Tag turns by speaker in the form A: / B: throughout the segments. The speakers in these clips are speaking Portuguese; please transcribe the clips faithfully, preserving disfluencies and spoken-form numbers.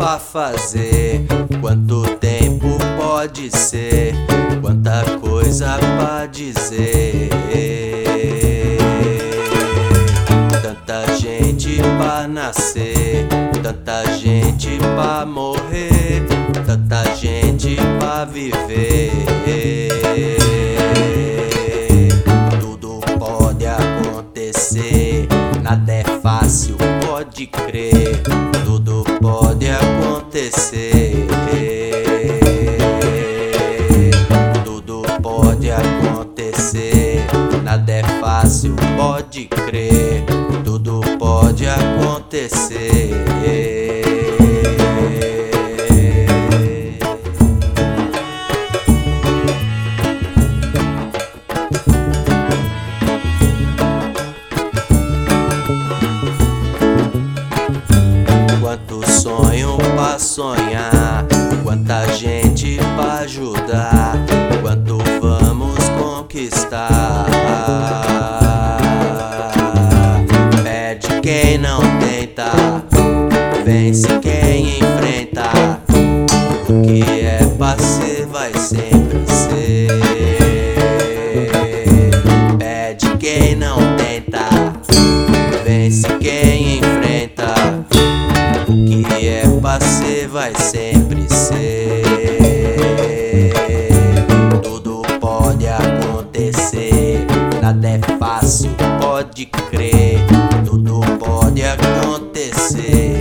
A: a fazer. Quanto tempo pode ser? Quanta coisa pra dizer. Tanta gente pra nascer, tanta gente pra morrer, tanta gente pra viver. Tudo pode acontecer, nada é fácil, pode crer. Tudo pode acontecer, tudo pode acontecer, nada é fácil, pode crer. Tudo pode acontecer. Quanto sonho pra sonhar, quanta gente pra ajudar, quanto vamos conquistar. Perde quem não tenta, vence quem enfrenta. O que é pra ser vai sempre ser. Perde quem não tenta, vence quem enfrenta. O que é pra ser vai sempre ser. Tudo pode acontecer, nada é fácil, pode crer. Tudo pode acontecer.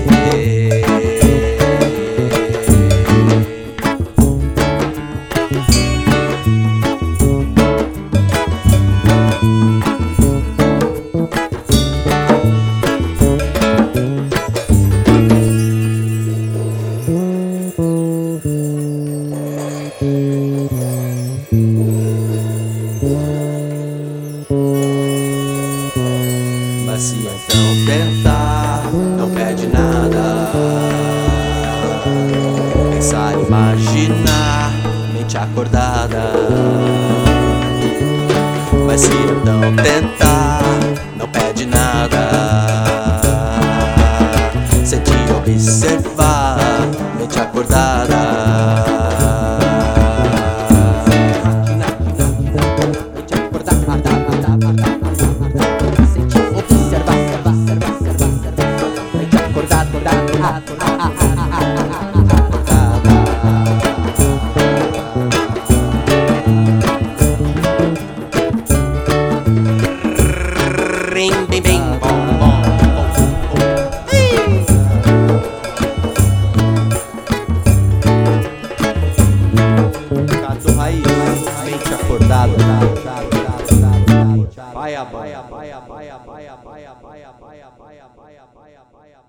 A: Mas se então tentar, não perde nada. Pensar, imaginar, mente acordada. Mas se então tentar, não perde nada. Sentir, observar, mente acordada. Bim, bim, bim, bom, bom, bom, bom. Cato raiz, mente acordada. Vai a baia, baia, baia, baia, baia, baia, baia, baia, baia, baia, baia.